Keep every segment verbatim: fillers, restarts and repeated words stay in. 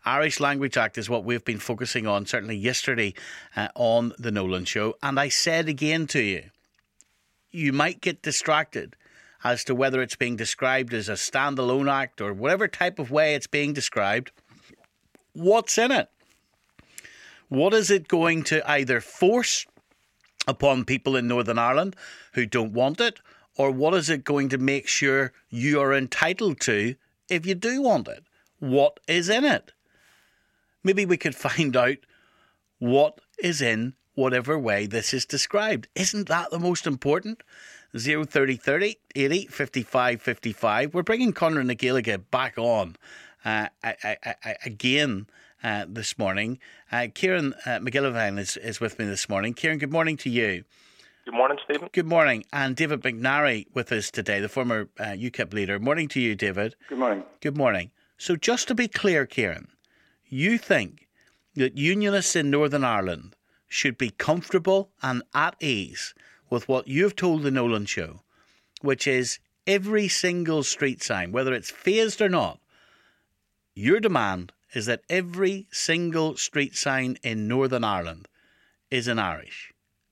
Irish Language Act is what we've been focusing on, certainly yesterday uh, on the Nolan Show. And I said again to you, you might get distracted as to whether it's being described as a standalone act or whatever type of way it's being described. What's in it? What is it going to either force upon people in Northern Ireland who don't want it, or what is it going to make sure you are entitled to if you do want it? What is in it? Maybe we could find out what is in whatever way this is described. Isn't that the most important? zero thirty thirty eighty fifty-five fifty-five. We're bringing Conor na Gaeilge back on uh, I, I, I, again uh, this morning. Uh, Kieran uh, McGillivray is, is with me this morning. Kieran, good morning to you. Good morning, Stephen. Good morning. And David McNary with us today, the former uh, U KIP leader. Morning to you, David. Good morning. Good morning. So just to be clear, Kieran, you think that unionists in Northern Ireland should be comfortable and at ease with what you've told the Nolan Show, which is every single street sign, whether it's phased or not, your demand is that every single street sign in Northern Ireland is in Irish?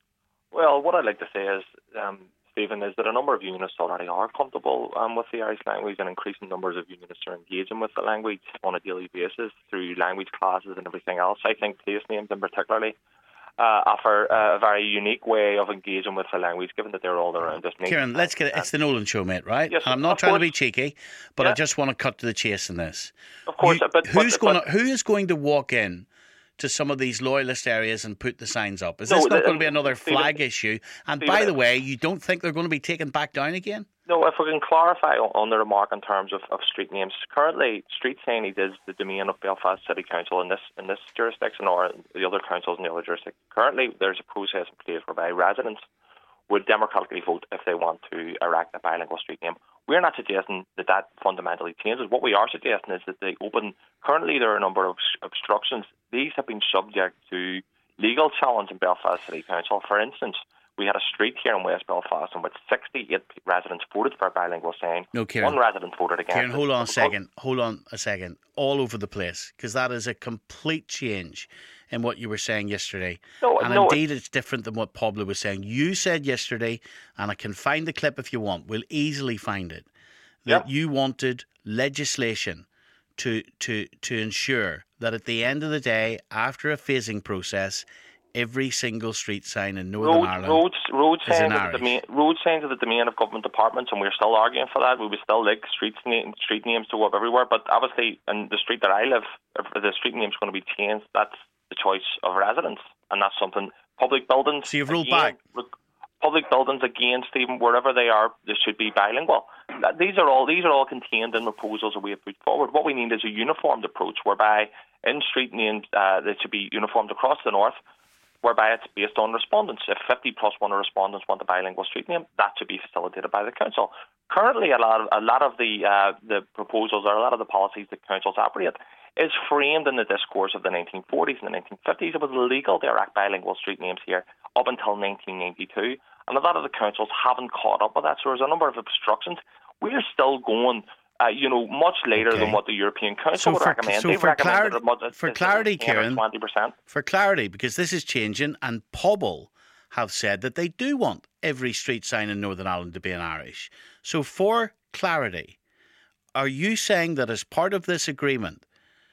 Well, what I'd like to say is, um, Stephen, is that a number of unionists already are comfortable um, with the Irish language, and increasing numbers of unionists are engaging with the language on a daily basis through language classes and everything else. I think place names in particularly uh, offer uh, a very unique way of engaging with the language, given that they're all around us. Kieran, let's get it. It's the Nolan Show, mate, right? Yes, and I'm not trying course. to be cheeky, but yeah. I just want to cut to the chase in this. Of course. You, but, who's but, going but, to, who is going to walk in to some of these loyalist areas and put the signs up? Is no, this not the, going to be another Stephen, flag issue? And Stephen, by the way, you don't think they're going to be taken back down again? No, if we can clarify on, on the remark in terms of, of street names. Currently, street signage is the domain of Belfast City Council in this in this jurisdiction, or the other councils in the other jurisdiction. Currently, there's a process in place whereby residents would democratically vote if they want to erect a bilingual street name. We're not suggesting that that fundamentally changes. What we are suggesting is that they open. Currently, there are a number of obstructions. These have been subject to legal challenge in Belfast City Council. For instance, we had a street here in West Belfast in which sixty-eight residents voted for a bilingual sign. No, Kieran. One resident voted against Kieran, it. hold on a second. Hold on a second. All over the place, because that is a complete change in what you were saying yesterday. No, and no, indeed, it's different than what Pablo was saying. You said yesterday, and I can find the clip if you want. We'll easily find it. That yeah. you wanted legislation to to to ensure that at the end of the day, after a phasing process, every single street sign in Northern road, Ireland road, road is signs in are the Irish. domain, road signs are the domain of government departments, and we're still arguing for that. We would still like street name, street names to go up everywhere, but obviously, in the street that I live, if the street name's going to be changed. That's the choice of residents, and that's something public buildings. So you've rolled again, back. Public buildings again, Stephen, wherever they are, they should be bilingual. These are all these are all contained in proposals that we have put forward. What we need is a uniformed approach, whereby in street names uh, they should be uniformed across the north, whereby it's based on respondents. If fifty plus one respondents want a bilingual street name, that should be facilitated by the council. Currently, a lot of, a lot of the uh, the proposals or a lot of the policies that councils operate is framed in the discourse of the nineteen forties and the nineteen fifties. It was illegal to erect bilingual street names here up until nineteen ninety-two, and a lot of the councils haven't caught up with that. So there's a number of obstructions. We're still going, uh, you know, much later okay. than what the European Council so would for, recommend. So They've for clarity, recommended for clarity, Kieran, twenty percent. For clarity, because this is changing, and Pobble have said that they do want every street sign in Northern Ireland to be in Irish. So for clarity, are you saying that as part of this agreement,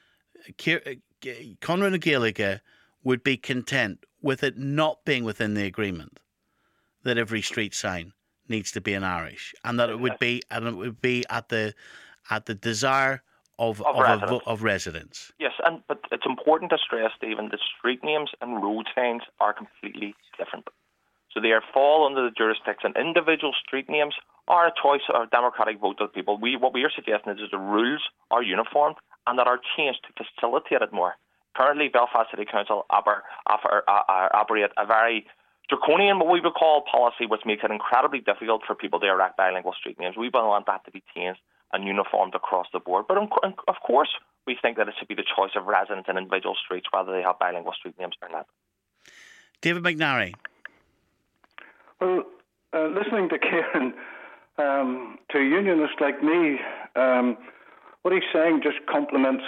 Conor na Gaeilge would be content with it not being within the agreement that every street sign needs to be in Irish, and that it would be and it would be at the at the desire of of, of, residents. A, of residents? Yes, and but it's important to stress, Stephen, that street names and road signs are completely different. So they are fall under the jurisdiction. Individual street names are a choice or a democratic vote of people. We what we are suggesting is that the rules are uniform and that are changed to facilitate it more. Currently, Belfast City Council oper, oper, uh, uh, operate a very draconian, what we would call, policy, which makes it incredibly difficult for people to erect bilingual street names. We want that to be changed and uniformed across the board. But of course, we think that it should be the choice of residents in individual streets whether they have bilingual street names or not. David McNary. Well, uh, listening to Kieran, um, to a unionist like me, um, what he's saying just complements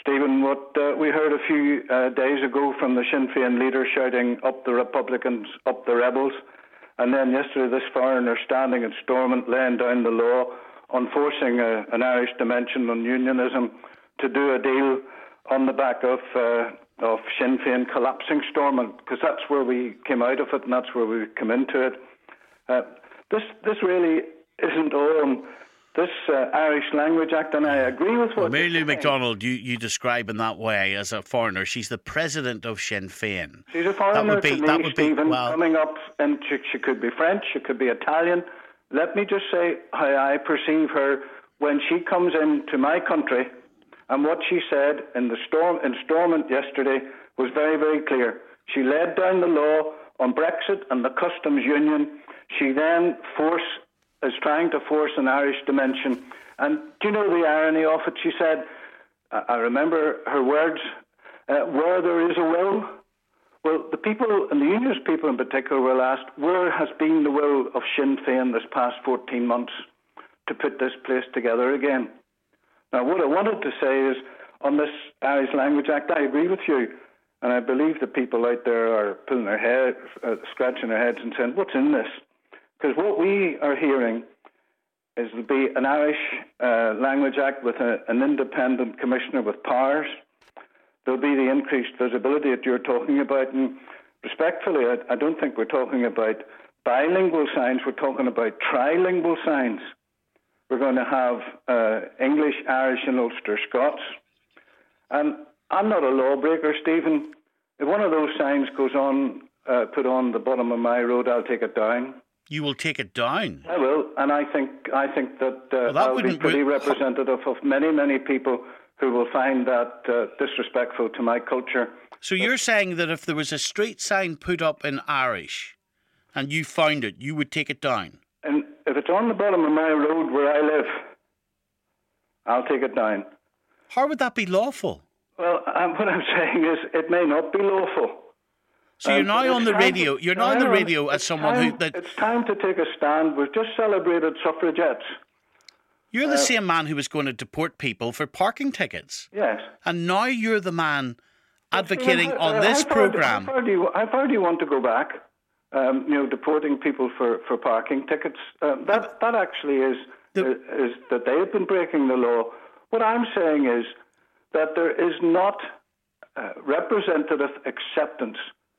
Stephen, what uh, we heard a few uh, days ago from the Sinn Féin leader shouting, up the Republicans, up the rebels, and then yesterday this foreigner standing at Stormont laying down the law on forcing a, an Irish dimension on unionism to do a deal on the back of uh, of Sinn Féin collapsing Stormont, because that's where we came out of it and that's where we come into it. Uh, this this really isn't on this uh, Irish Language Act, and I agree with what well, Mary Lou you're saying. MacDonald, you, you describe in that way as a foreigner. She's the president of Sinn Féin. She's a foreigner that would be, to me, that would be, Stephen, well, coming up, and she, she could be French, she could be Italian. Let me just say how I perceive her when she comes into my country. And what she said in the storm in Stormont yesterday was very, very clear. She laid down the law on Brexit and the customs union. She then force is trying to force an Irish dimension. And do you know the irony of it? She said, I remember her words, uh, where there is a will. Well, the people, and the unionist people in particular, were asked, where has been the will of Sinn Féin this past fourteen months to put this place together again? Now, what I wanted to say is, on this Irish Language Act, I agree with you, and I believe the people out there are pulling their heads, uh, scratching their heads and saying, what's in this? Because what we are hearing is there'll be an Irish uh, Language Act with a, an independent commissioner with powers. There'll be the increased visibility that you're talking about, and respectfully, I, I don't think we're talking about bilingual signs, we're talking about trilingual signs. We're going to have uh, English, Irish and Ulster Scots. And I'm not a lawbreaker, Stephen. If one of those signs goes on, uh, put on the bottom of my road, I'll take it down. You will take it down? I will, and I think I think that, uh, well, that I'll be pretty representative of many, many people who will find that uh, disrespectful to my culture. So you're saying that if there was a street sign put up in Irish and you found it, you would take it down? And if it's on the bottom of my road where I live, I'll take it down. How would that be lawful? Well, um, what I'm saying is it may not be lawful. So you're um, now on the radio. To, you're now on the radio as it's someone time, who... That, it's time to take a stand. We've just celebrated suffragettes. You're the uh, same man who was going to deport people for parking tickets. Yes. And now you're the man advocating how, on uh, this how far, programme. How far, do you, how far do you want to go back? Um, you know, deporting people for, for parking tickets. Uh, that that actually is, the, is is that they have been breaking the law. What I'm saying is that there is not uh, representative acceptance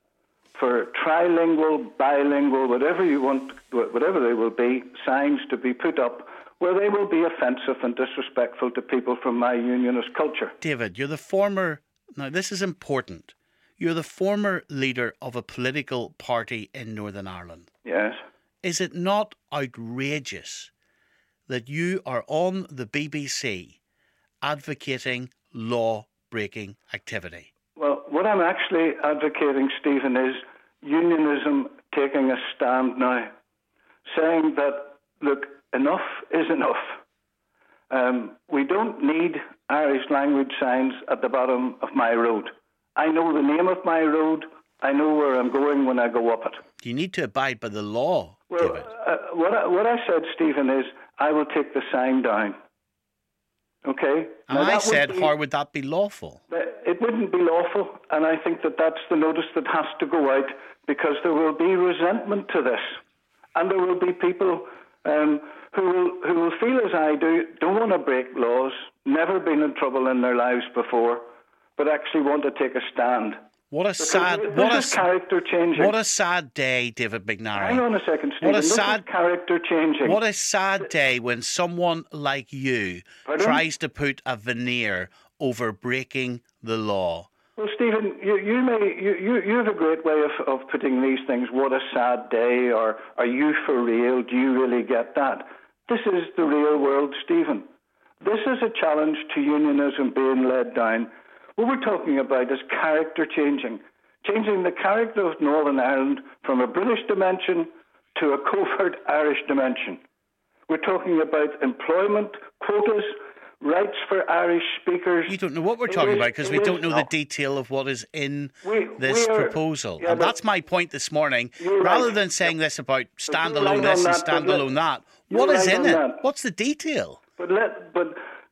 for trilingual, bilingual, whatever you want, whatever they will be, signs to be put up where they will be offensive and disrespectful to people from my unionist culture. David, you're the former. Now this is important. You're the former leader of a political party in Northern Ireland. Yes. Is it not outrageous that you are on the B B C advocating law-breaking activity? Well, what I'm actually advocating, Stephen, is unionism taking a stand now, saying that, look, enough is enough. Um, we don't need Irish language signs at the bottom of my road. I know the name of my road. I know where I'm going when I go up it. You need to abide by the law, well, David. Uh, what, I, what I said, Stephen, is I will take the sign down. Okay? And now, I said, be, how would that be lawful? It wouldn't be lawful, and I think that that's the notice that has to go out, because there will be resentment to this. And there will be people um, who will who will feel as I do, don't want to break laws, never been in trouble in their lives before, but actually want to take a stand. What a because sad, this what is a character changing. What a sad day, David McNary. Hang on a second, Stephen. What a this sad is character changing. What a sad day when someone like you Pardon? tries to put a veneer over breaking the law. Well, Stephen, you, you may you, you, you have a great way of, of putting these things. What a sad day, or are you for real? Do you really get that? This is the real world, Stephen. This is a challenge to unionism being led down. What we're talking about is character changing, changing the character of Northern Ireland from a British dimension to a covert Irish dimension. We're talking about employment, quotas, rights for Irish speakers. You don't know what we're talking is, about because we don't know not. the detail of what is in we, this we are, proposal. yeah, and that's my point this morning. Rather right. than saying this about standalone right this and that, standalone let, that, what is right in it? That. What's the detail? But let but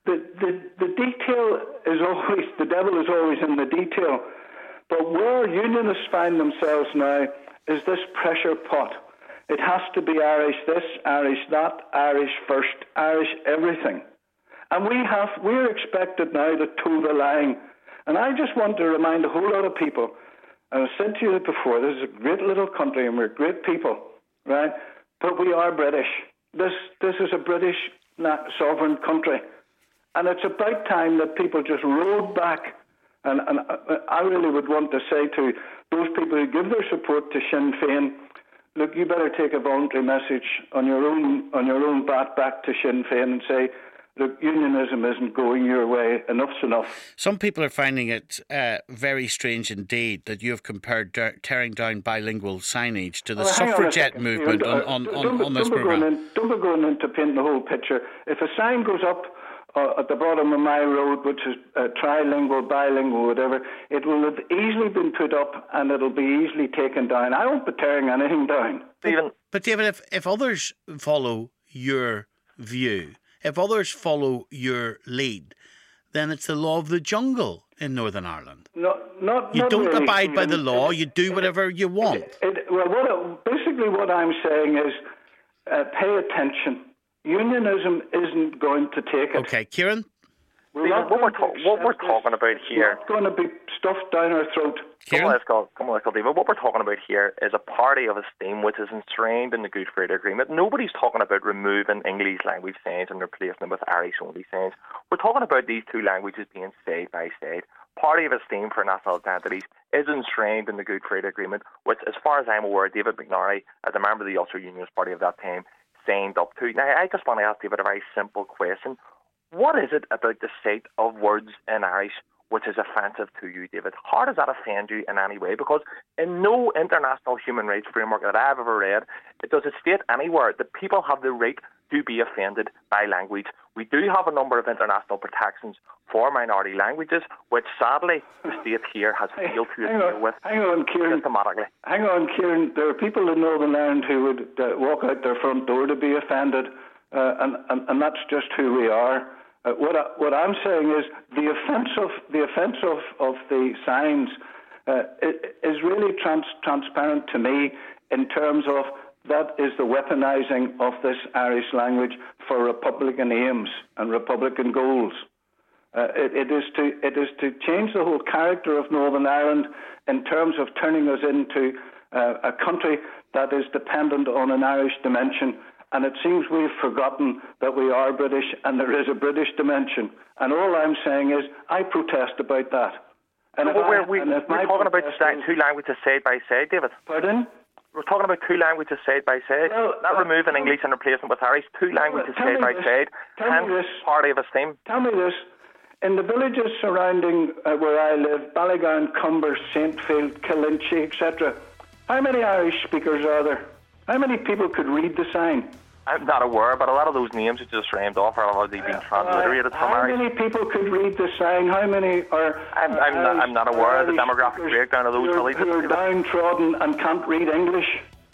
the, the, the detail is always, the devil is always in the detail. But where unionists find themselves now is this pressure pot. It has to be Irish this, Irish that, Irish first, Irish everything. And we have, we're expected now to toe the line. And I just want to remind a whole lot of people, and I've said to you before, this is a great little country and we're great people, right? But we are British. This this is a British sovereign country. And it's about time that people just rode back. And, and I really would want to say to those people who give their support to Sinn Féin, look, you better take a voluntary message on your own on your own bat back to Sinn Féin and say, look, unionism isn't going your way. Enough's enough. Some people are finding it uh, very strange indeed that you have compared ter- tearing down bilingual signage to the well, suffragette movement on, on, on, on, on this programme. In, don't be going into painting the whole picture. If a sign goes up uh, at the bottom of my road, which is uh, trilingual, bilingual, whatever, it will have easily been put up and it'll be easily taken down. I won't be tearing anything down. Even, but David, if, if others follow your view, if others follow your lead, then it's the law of the jungle in Northern Ireland. No, not, you not don't really, abide Stephen. by the law, you do whatever you want. It, it, well, what it, basically what I'm saying is uh, pay attention. Unionism isn't going to take it. Okay, Kieran? We're Stephen, what, we're ta- what we're talking about here... It's not going to be stuffed down our throat. Come on, let's go, come on, let's go, David. What we're talking about here is a party of esteem which is enshrined in the Good Friday Agreement. Nobody's talking about removing English language signs and replacing them with Irish-only signs. We're talking about these two languages being side by side. Party of esteem for national identities is enshrined in the Good Friday Agreement, which, as far as I'm aware, David McNary, as a member of the Ulster Unionist Party of that time, signed up to. Now, I just want to ask David a very simple question. What is it about the sight of words in Irish which is offensive to you, David? How does that offend you in any way? Because in no international human rights framework that I've ever read, it does it state anywhere that people have the right to be offended by language. We do have a number of international protections for minority languages, which sadly the state here has failed to hang deal on, with hang on, Kieran. systematically. Hang on, Kieran. There are people in Northern Ireland who would uh, walk out their front door to be offended, uh, and, and, and that's just who we are. Uh, what, I, what I'm saying is the offence of the offence of, of the signs uh, is really trans- transparent to me in terms of that is the weaponising of this Irish language for Republican aims and Republican goals. Uh, it, it is to it is to change the whole character of Northern Ireland in terms of turning us into uh, a country that is dependent on an Irish dimension. And it seems we've forgotten that we are British and there is a British dimension. And all I'm saying is I protest about that. And well, if we're, I, we, and if we're talking about is, two languages side by side, David. Pardon? We're talking about two languages side by side. Well, Not uh, removing English and replacing with Irish. Two languages tell side by this, side. Hence, party of esteem. Tell me this. In the villages surrounding uh, where I live, Ballygown, Cumber, Saintfield, Killinchy, et cetera, how many Irish speakers are there? How many people could read the sign? I'm not aware, but a lot of those names you just framed off are already being transliterated uh, from how Irish. How many people could read the sign? How many are... I'm, I'm, are not, I'm not aware of the demographic breakdown of those who are, villages. who are downtrodden and can't read English.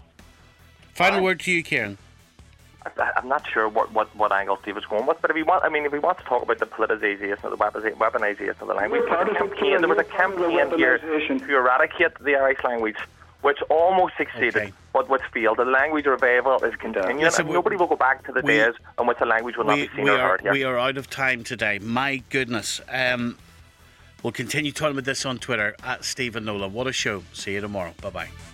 Final word to you, Kieran. I, I'm not sure what, what, what angle Steve is going with, but if we want, I mean, if we want to talk about the politicization of the weaponization of the language, there was a campaign, there was a campaign here to eradicate the Irish language, which almost succeeded, okay. but which failed. The language revival is continuing, Listen, and nobody will go back to the we, days in which the language will we, not be seen or are, heard here. We are out of time today. My goodness. Um, we'll continue talking about this on Twitter, at Stephen Nolan. What a show. See you tomorrow. Bye-bye.